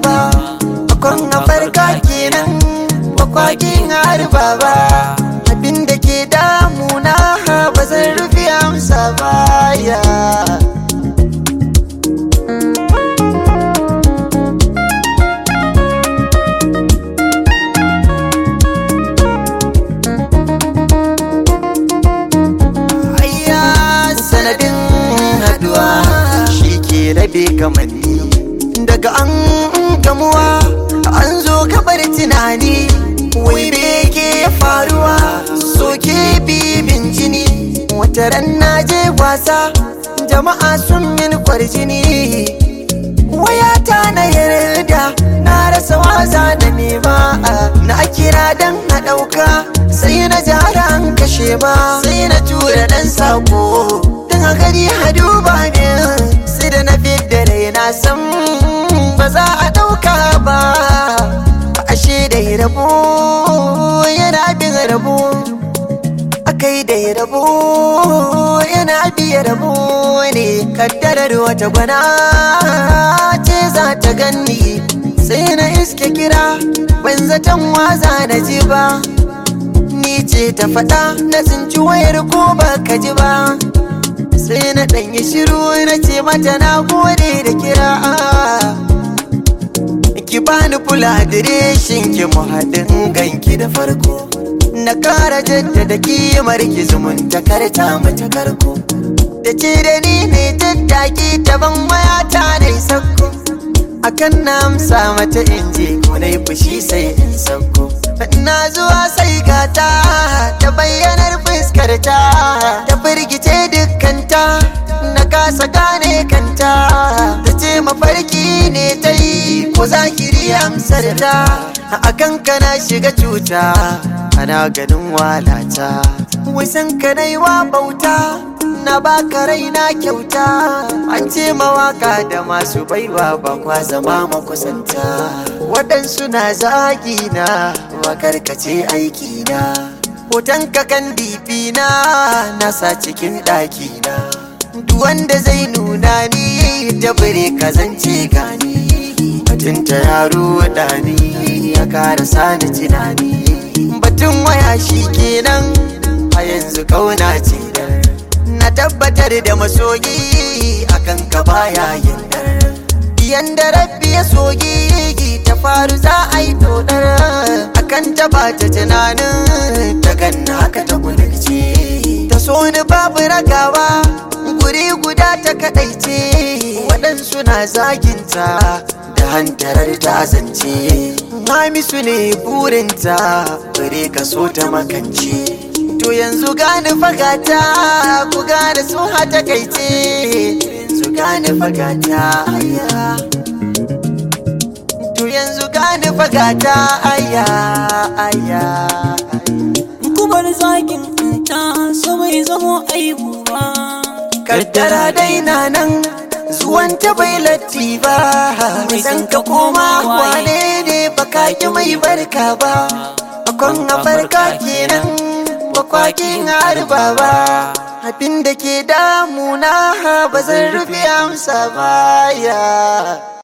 ba, akon a farka kenan bakwakin harba ba. Abinda ke damuna ba zan rufe amsa baya. Sanadin haduwa shi ke rabe kamanni, daga an gamuwa an zo gabar tunani. Wai me ke faruwa soke bibin jini, wata ran na je wasa jama'a sun min kwarjini. Wayata na yarda na rasa waza da nema, na kira dan na ɗauka sai na jara an kashe ba, sai na tura dan sako a gari a duba ne. Sai da na fidda rai na san ba za a ɗauka ba, ashe da rabo yana bin rabo, akai da rabo yana biya rabo ne. Kaddarar wata gwana ce za ta ganni, sai na iske kira ban zaton waza na ji ba. Ni ce ta faɗa na tsinci wayar ko ba ka ji ba, sai na ɗanyi shiru na ce mata na gode da kira. Ki bani kula adireshin ki mu haɗin ganki da farko, na ƙara jaddada kimar ki zumunta karta mata karko. Da ce da ni ne tattaki ta ban wayata na sakko, akan na amsa mata in je ko na yi fushi sai in sakko. Na zuwa sai gata ta bayyanar fuskarta, ta firgice dukkanta na kasa gane kanta. Ta ce mafarki ne ta yi ko zahiri amsar ta, akan kana shiga cuta ana ganin walata. Wasan ka na yi wa bauta na baka raina kyauta, an ce mawaka da masu baiwa ba kwa zama makusanta. Waɗansu na zagi na makarkace aiki na, hoton kakan difi na nasa cikin ɗaki na. Duk wanda zai nuna ni da bare kazance gani, batunta yaro waɗani ya kara sani tunani. Batun waya shi kenan a yanzu kauna ce na tabbatar da masoyi akan ka baya yandar. Yanda rabbi ya sogi ta faru za a yi dodar, akan ta bata tunanin ta ganna haka ta gudurce. Ta so ni babu ragawa guri guda ta kadaice, waɗansu na zaginta da hantarar ta zance. Hamisu ne burinta bare ka so ta makance. To yanzu gane fagata ku gane sun hata kaice, yanzu gane fagata aya. To yanzu gane fagata aya aya. Kubar zagin ta so bai zamo aibu ba, kaddara daina nan zuwanta bai latti ba. San ka koma wane ne baka ki mai barka ba, akon a farka kenan bakwakin harba ba. Abinda ke damuna ba zan rufe amsa baya.